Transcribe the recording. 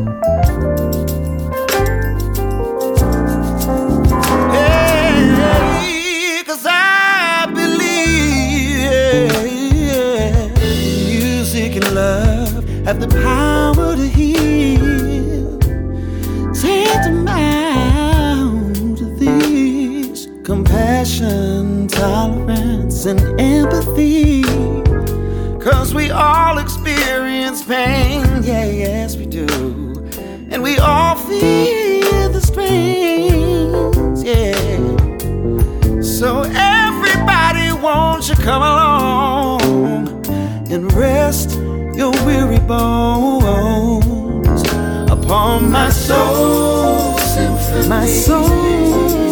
Hey, 'cause I believe music and love have the power to heal. Tantamount to these: compassion, tolerance, and empathy. 'Cause we all experience pain, yeah, yes we do. And we all feel the strains, yeah. So everybody, won't you come along and rest your weary bones upon my soul symphony. My soul